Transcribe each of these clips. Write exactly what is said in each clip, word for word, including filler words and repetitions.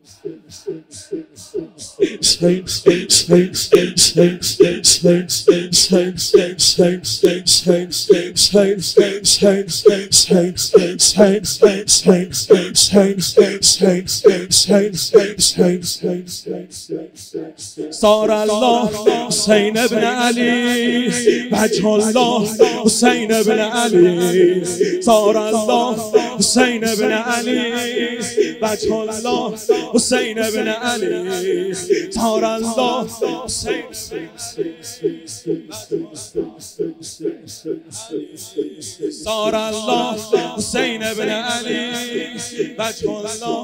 صار الله حسين بن علي وجه الله حسين بن علي صار الله حسين بن علي وجه الله حسين بن علي صار الله حسين صار الله حسين بن علي وجه الله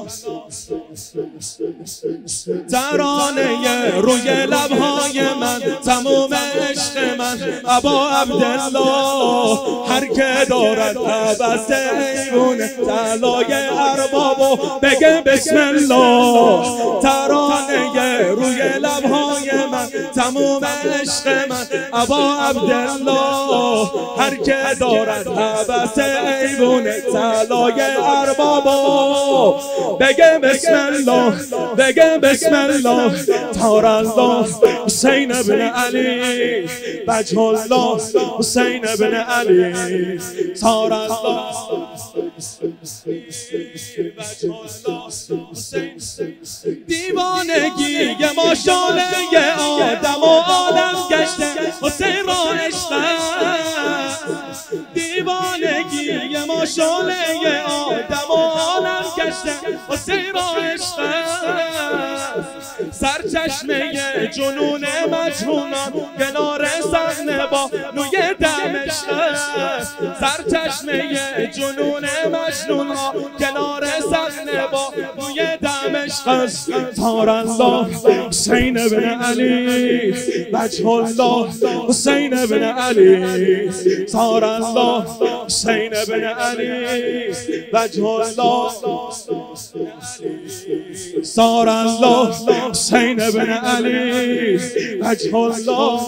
ترانه روی لبهای من تموم عشق من ابا عبدالله هر که دارد عبس ایوون طلای اربابو بگه بسم الله ترانه روی لبهای من تموم عشق من ابا عبدالله هر که دارد عبس ایوون طلای اربابو بگه بسم الله بگه بسم الله صار الله حسین بن علی وجه الله حسین بن علی صار الله دیوانگی ما شاله آدم و عالم گشته حسین را عشق دیوانگی ما شاله آدم و عالم گشته حسین را عشق سرچشمه جنون مجنونان کنار صحنه با نوی دمشق سرچشمه جنون مجنونان کنار صحنه با نوی دمشق صار الله حسین بن علی وجه الله حسین بن علی صار الله حسین بن علی وجه الله صار الله حسین بن علی وجه الله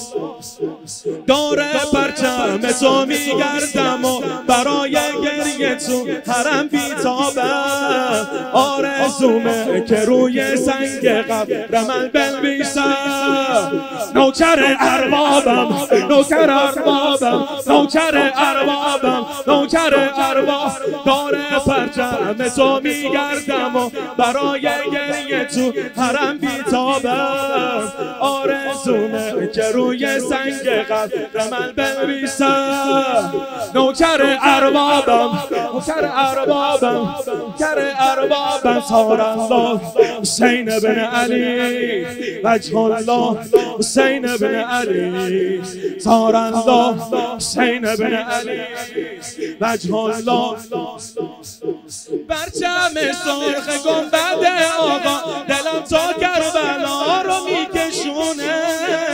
داره پرچم تو میگردم و برای گریه تو حرم بیتابم آرزومه که روی سنگ قبر من بنویسم نوکر اربابم نوکر اربابم نوکر اربابم نوکر ارباب داره پرچم تو میگردم و برای گریه تو حرم بیتابم آرزومه که روی سنگ قبر من بنویسم نوکر اربابم نوکر اربابم نوکر اربابم صار الله حسین بن علی وجه الله حسین بن علی صار الله حسین بن علی وجه الله برچم سرخ گنبد آقا دلم تا کربلا رو میکشونه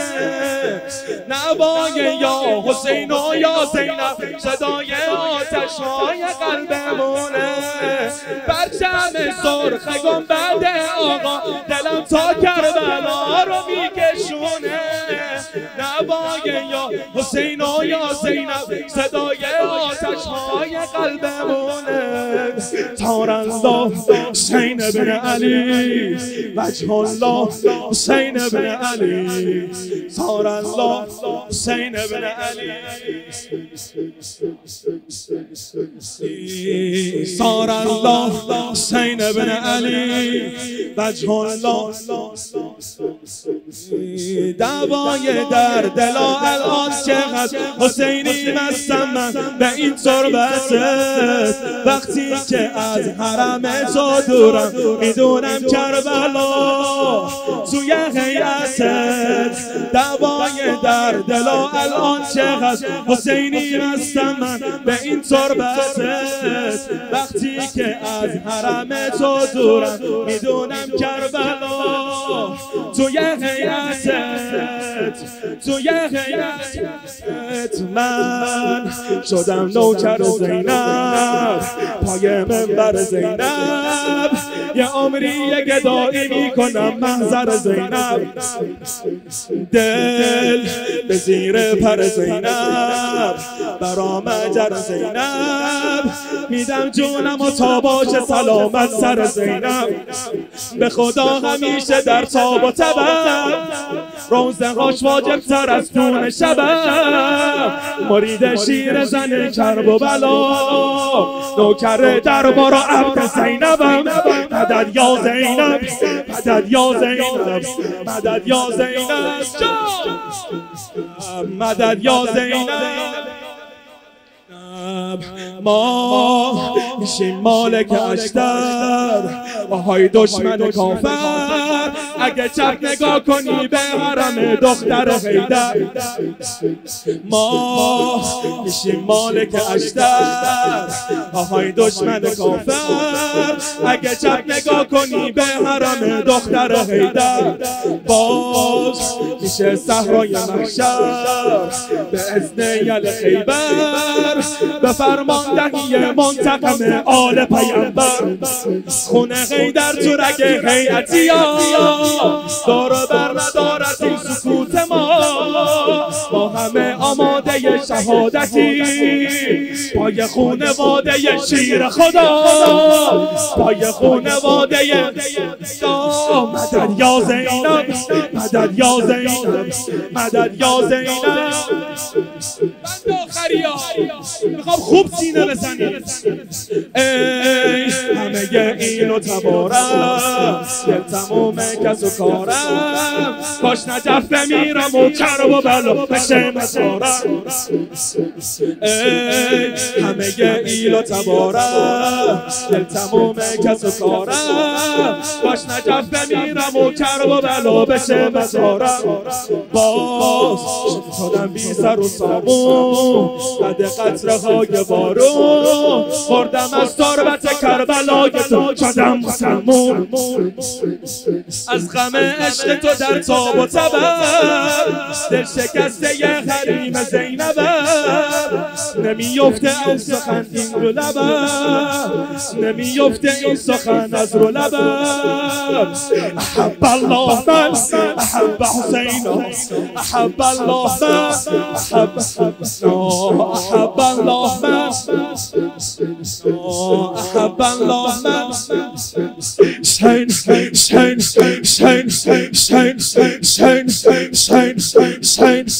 نوای یا حسین و یا زینب صدای آتش های قلبمونه برچم سرخ گنبد آقا دلم تا کربلا رو میکشونه نوای یا حسین و یا زینب صدای آتش های قلبمونه صار الله حسین بن علی وجه الله حسین بن علی صار الله حسین بن علی صار الله حسین بن علی وجه الله دوای در دلا الان چقدر حسینی مستم من به این تربتت وقتی که از حرم تو دورم میدونم کربلا توی هیئتت دوای در دلا الان چقدر حسینی مستم من به این تربتت وقتی که از حرم تو دورم میدونم کربلا توی هیئتت توی هیئتت من شدم نوکر زینب پای منبر زینب یه عمری یه گدایی میکنم محضر زینب دل به زیر پر زینب برام اجر زینب، میدم جونم و تا باشه سلامت سر زینب. به خدا همیشه در تاب و تبم، روزهاش واجب تر از دون شبم. مرید شیر زن کرب و بلا، نوکر دربار و عبد زینبم. مدد یا زینب، مدد یا زینب، مدد یا زینب، مدد یا زینب. ما میشیم مالک اشتر، آهای دشمن کافر. اگه چپ نگاه کنی به حرم دختر حیدر. ما میشیم مالک اشتر، آهای دشمن کافر. اگه چپ نگاه کنی به حرم دختر حیدر. باز میشه صحرای محشر به اذن یل خیبر، به فرماندهی منتقم آل پیامبر. خون حیدر تو رگ هیئتی ها، دور بر ندارد این سکوت ما. ما همه آماده شهادتی، پای خونواده شیر خدا، پای خونواده خدا. مدد یا زینب، مدد یا زینب، مدد یا زینب. بند آخری ها میخوام خوب سینه بزنی. ای همه اینو تبارم، دل تموم کس و کارم. کاش نجف بمیرم و کرب و بلا بشه مزارم. ای همه اینو تبارم، دل تموم کس و کارم. کاش نجف بمیرم و کرب و بلا بشه مزارم. باز شدم بی سر و سامون، قد قطره های بارون. خوردم از تربت کربلای تو شدم مسلمون. از غم عشق تو در تاب و تبم، دل شکسته ی حریم زینبم. نمیفته این سخن این رو لبم، نمیفته این سخن از رو لبم. احب الله من احب حسین، احب الله من احب احب الله من احب الله من. شین شین شین شین شین شین شین شین شین شین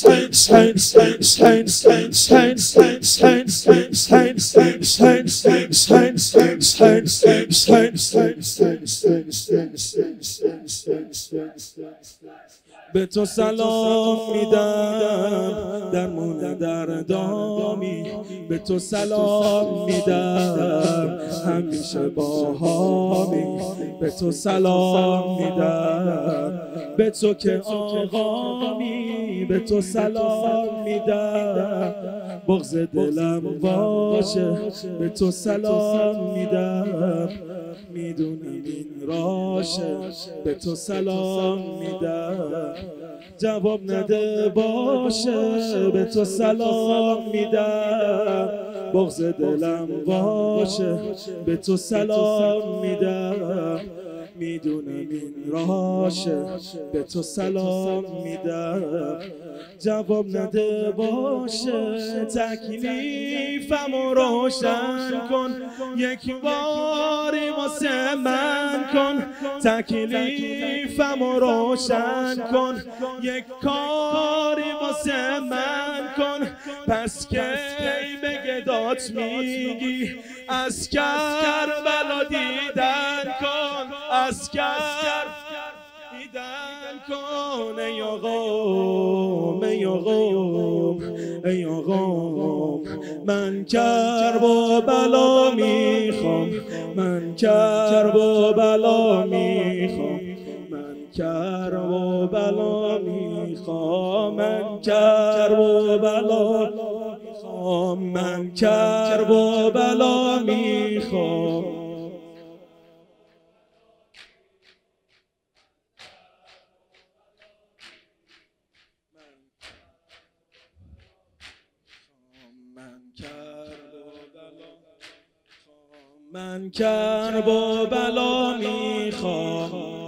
به تو سلام میدم درمون در دامی، به تو سلام میدم همیشه باهامی. به تو سلام میدم به تو که آقامی، به تو سلام میدم بغض دلم باشه. به تو سلام میدم میدونم این راشه. به تو سلام میدم جواب نده باشه. به تو سلام میدم بغض دلم باشه. به تو سلام میدم میدونم این راشه. به تو سلام میدم جواب نده باشه. تکلیفم رو روشن کن، یک باری واسه من کن. تکلیفم رو روشن کن، یک کاری واسه من کن. پس کی به گدات میگی از کربلا دیدن کن، از کربلا دیدن کن. ای آقام ای آقام ای آقام، من کرب و بلا میخوام، من کرب و بلا میخوام، من کرب و بلا میخوام، من کرب و بلا میخوام، من کرب و بلا میخوام. من کرب و بلا میخوام.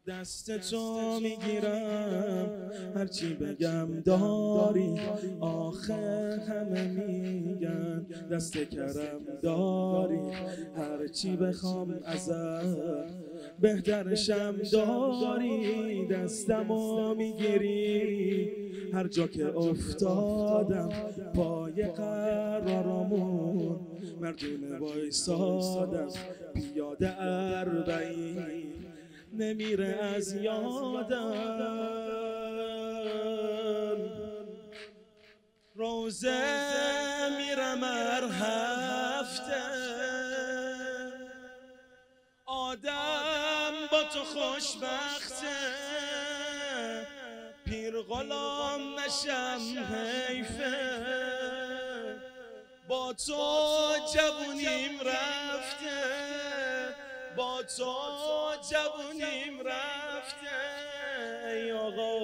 دست تو میگیرم هرچی بگم داری، آخه همه میگن دست کرم داری، هرچی بخوام ازت بهترشم داری. دستمو میگیری هر جا که افتادم، پای قرارمون مردونه وایسادم، پیاده اربعین نمیره از یادم. روزه میرم هر هفته، آدم با تو خوشبخته، پیر غلام نشم حیفه، با تو جوونیم رفته، با تو جوونیم رفته. ای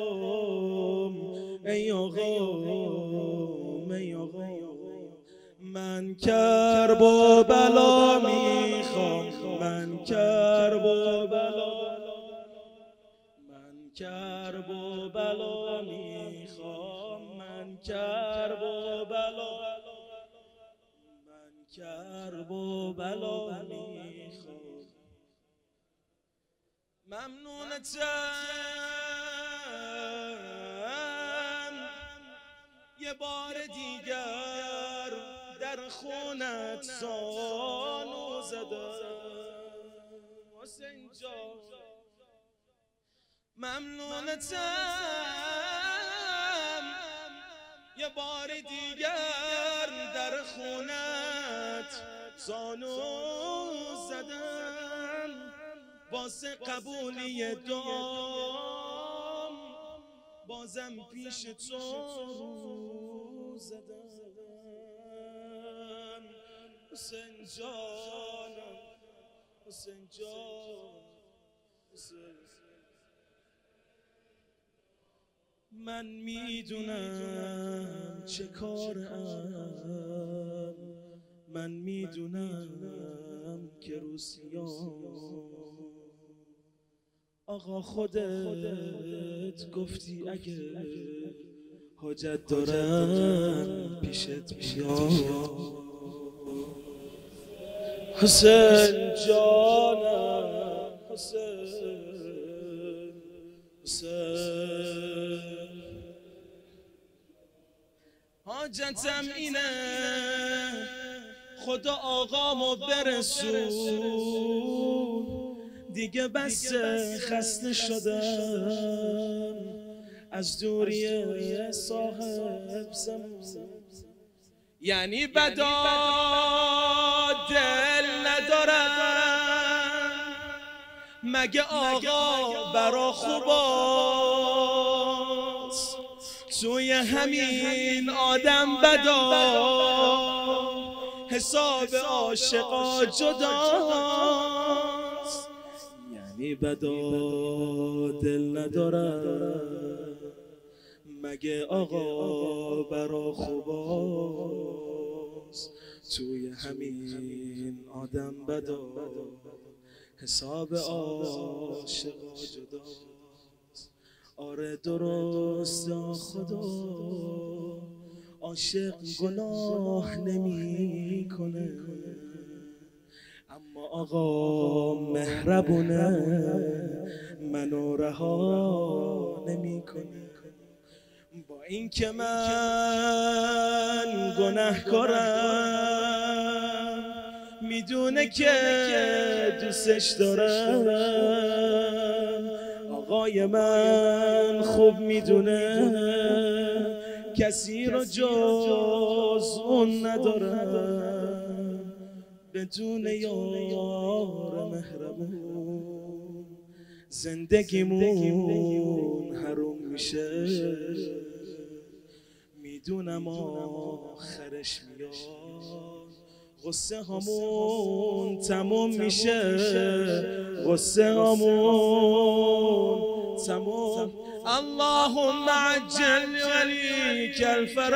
آقام ای آقام ای آقام، من کرب و بلا میخوام، من کرب و بلا، من کرب و بلا میخوام، من کرب و بلا، من کرب و بلا میخوام. ممنونتم یه بار دیگر در خونت زانو زدم حسین جان، ممنونتم یه بار دیگر در خونت زانو زدم، واسه قبولی دعام بازم پیش تو رو زدم. حسین جانم حسین جان، من میدونم چه کارم، من میدونم که روسیام. آقا خودت گفتی اگه حاجت دارم پیشت بیام. حسین جانم حسین حسین، حاجتم اینه خدا آقامو برسون، دیگه بس خسته شدم از دوری صاحب زمان. یعنی بدا دل ندارم مگه آقا برا خوباست، توی همین آدم بدا حساب عاشقا جداست. یعنی بدا دل ندارم مگه آقا برا خوباست، توی همین آدم بدا حساب عاشقا جداست. آره درست خدا عاشق گناه نمی کنه، اما آقا مهربونه منو رها نمی کنه. با اینکه من گناهکارم میدونه که دوستش دارم، آقای من خوب میدونه کسی رو جز اون ندارم، بدون یار مهربون زندگیمون حروم میشه. میدونم آخرش میاد غصه همون تموم میشه، غصه همون تموم. اللهم عجل وليك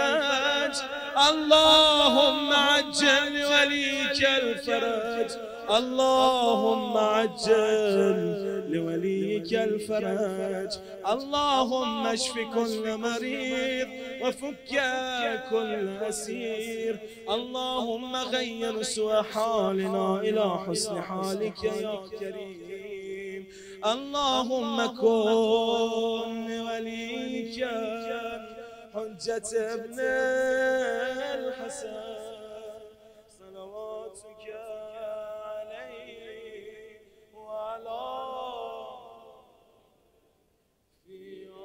الفرج، اللهم عجل وليك الفرج، اللهم عجل لوليك الفرج، اللهم اشف كل مريض وفك كل أسير، اللهم غير سوء حالنا إلى حسن حالك يا كريم. اللهم كن لوليك حجة ابن الحسن صلواتك عليه وعلى في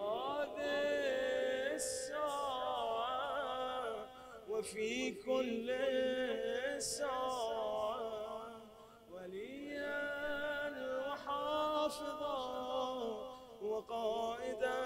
هذه الساعة وفي كل ساعة وليا وحافظا وقائدا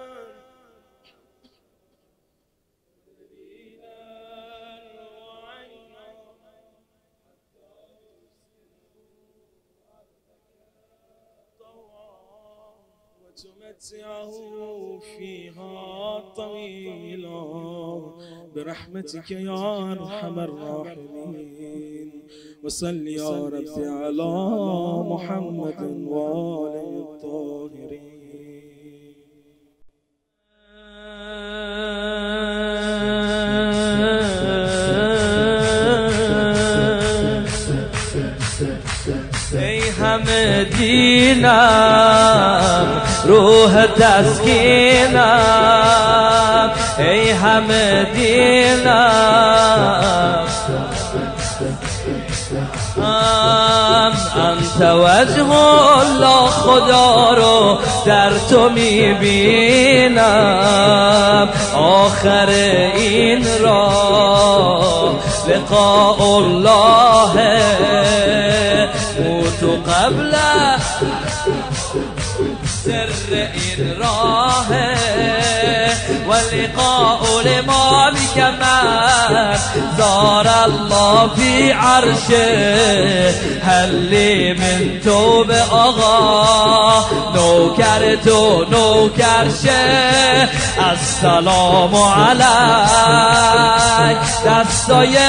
وتمتعه فيها طويلا برحمتك يا أرحم الراحمين. وصل يا رب على محمد وآله الطاهرين. ای همه دینم روح تسکینم، ای همه دینم انت وجه الله، خدا رو در تو میبینم. آخر این راه لقاء الله، موت قبل سر این راه ولقاء لمالك من زار الله في عرشه. هل لي من توب آقا نوکر تو نوکر شه. السلام علیک دستای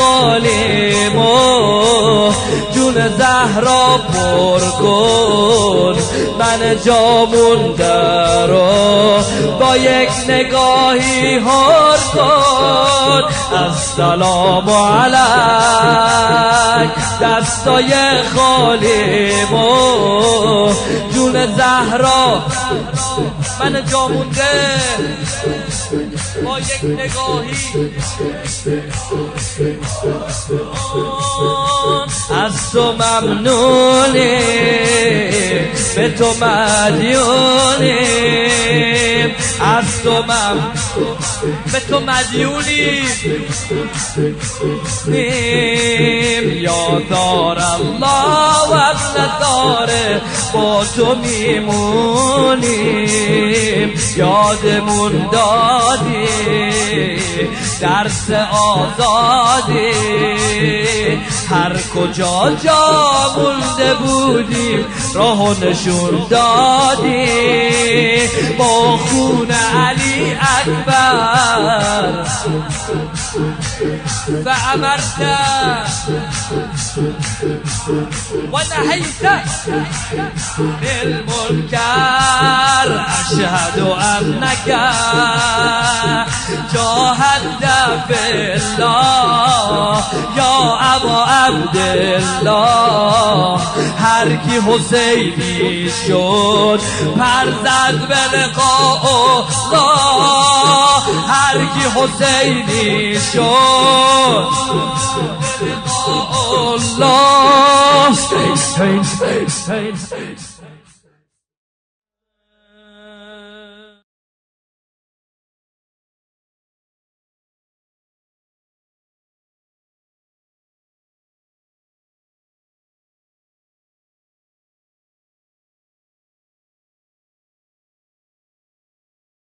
خالیمو جون زهرا پر کن، من جا مونده رو با یک نگاهی هر کن. السلام علیک دستای خالیمو جون زهرا، من جا مونده با یک نگاهی از تو ممنونی، به تو مدیونیم، از تو ممنون به تو مدیونیم. یادار الله و نداره با تو میمونیم. یادمون دادی درس آزادی، هر کجا جا مونده بودیم راهو نشون دادی. با خون علی اکبر فأمرت ونهيت بالمنكر. أشهد أنك جاهدت في الله يا أبا عبد الله. هر کی حسینی شد پر زد به لقاء الله، هر کی حسینی شد به لقاء الله.